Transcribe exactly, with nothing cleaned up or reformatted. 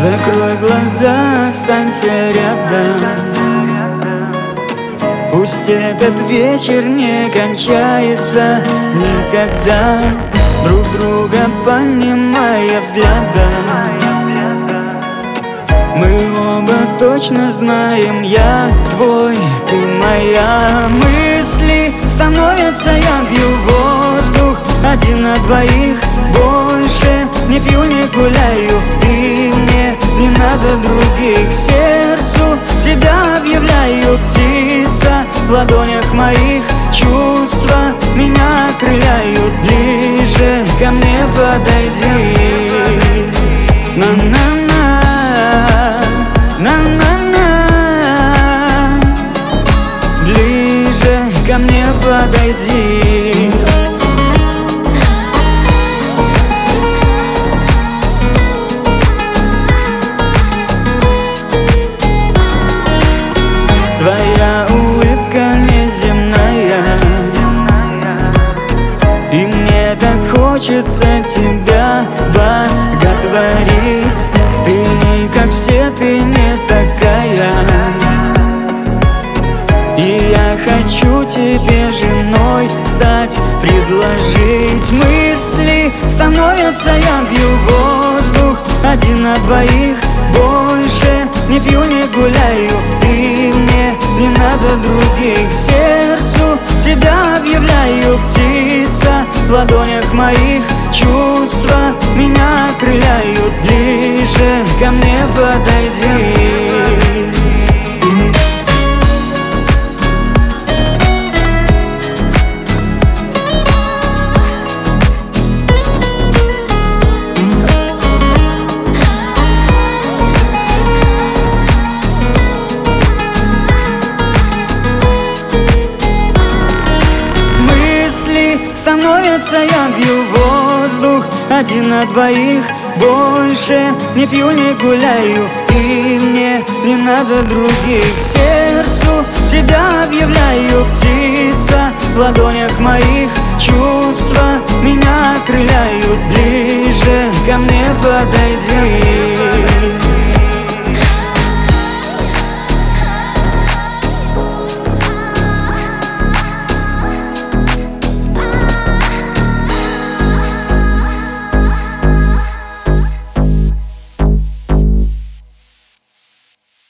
Закрой глаза, останься рядом. Пусть этот вечер не кончается никогда, друг друга понимая взглядом. Мы оба точно знаем, я твой, ты моя. Мысли становятся явью, воздух один на двоих. Больше не пью, не гуляю, и мне не надо других. Сердцу тебя объявляю, птица в ладонях моих. Чувства меня окрыляют, ближе ко мне подойди. На-на-на, на-на-на, ближе ко мне подойди. Твоя улыбка неземная, и мне так хочется тебя боготворить. Ты не как все, ты не такая, и я хочу тебе женой стать, предложить. Мысли становятся явью, воздух один на двоих. Больше не пью, не гуляю, и мне не надо других. Сердцу тебя объявляю, птица в ладонях моих. Чувства меня окрыляют, ближе ко мне подойди. Становится явью, воздух один на двоих. Больше не пью, не гуляю, и мне не надо других. Сердцу тебя объявляю, птица в ладонях моих. Чувства меня окрыляют, ближе ко мне подойди.